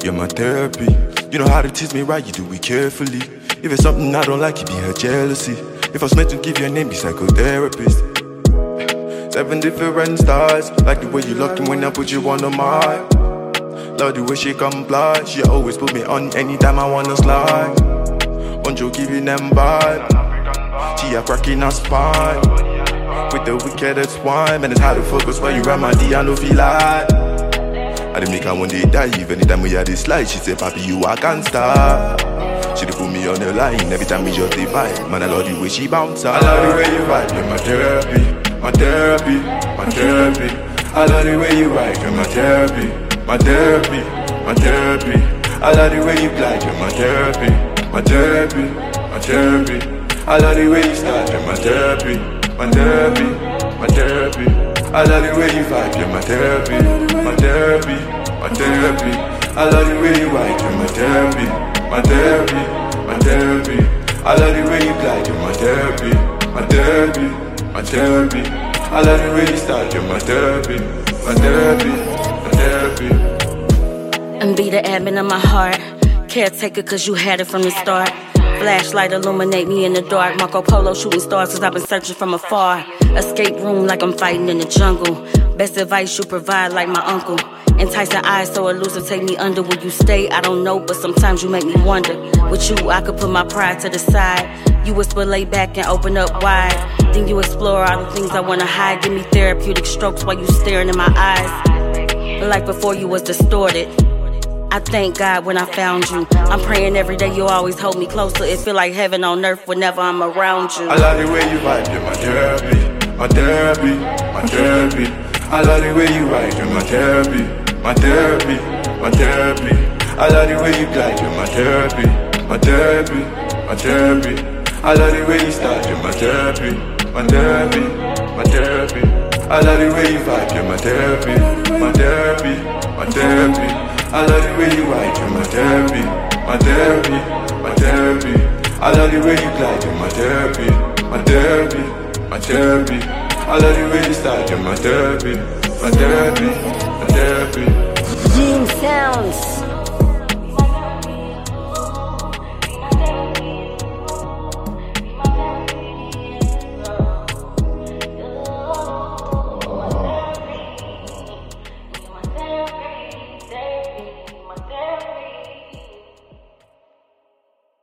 you're my therapy. You know how to teach me right, you do it carefully. If it's something I don't like, it be her jealousy. If I was meant to give you a name, be psychotherapist. 7 different stars, like the way you look when I put you on the mark. Love the way she comply, she always put me on anytime I wanna slide. On you giving them bad, she a cracking her spine. With the wickedest wine, man, it's hard to focus when you around my D, I no feel like I didn't make her one day dive. Anytime we had this slide, she said, Papi, you I can't stop. She done put me on the line, every time we just dey vibe. Man, I love the way she bounce. I love the way you vibe, you're my therapy. My therapy, my therapy. I love the way you ride, you're my therapy. My therapy, my therapy. I love the way you glide, you're my therapy. My therapy, my therapy. I love the way you start, you're my therapy. My therapy, my therapy. I love the way you vibe, you're my therapy. My therapy, my therapy. I love the way you ride, you're my therapy. My therapy, my therapy. I love the way you glide, you're my therapy. My therapy, my therapy. I love the way you start, you're my therapy. My therapy, my therapy. And be the admin of my heart. Caretaker cause you had it from the start. Flashlight illuminate me in the dark. Marco Polo shooting stars cause I've been searching from afar. Escape room like I'm fighting in the jungle. Best advice you provide like my uncle. Enticing eyes so elusive, take me under. Where you stay, I don't know, but sometimes you make me wonder. With you, I could put my pride to the side. You whisper, lay back and open up wide. Then you explore all the things I wanna hide. Give me therapeutic strokes while you staring in my eyes. Like before you was distorted. I thank God when I found you. I'm praying every day you always hold me closer. It feel like heaven on earth whenever I'm around you. I love the way you vibe, you're my therapy. My therapy, my therapy. I love the way you ride, you're my therapy. My therapy, my therapy. I love the way you glide, you're my therapy. My therapy, my therapy. I love the way you start, you're my therapy. My therapy, my therapy. I love the way you vibe, you're my therapy. My therapy, my therapy. I love the way you ride, you're my therapy. My therapy, my therapy. I love the way you glide, you're my therapy. My therapy, my therapy. I love the way you start, you're my therapy. My therapy, my therapy. Gene Sounds.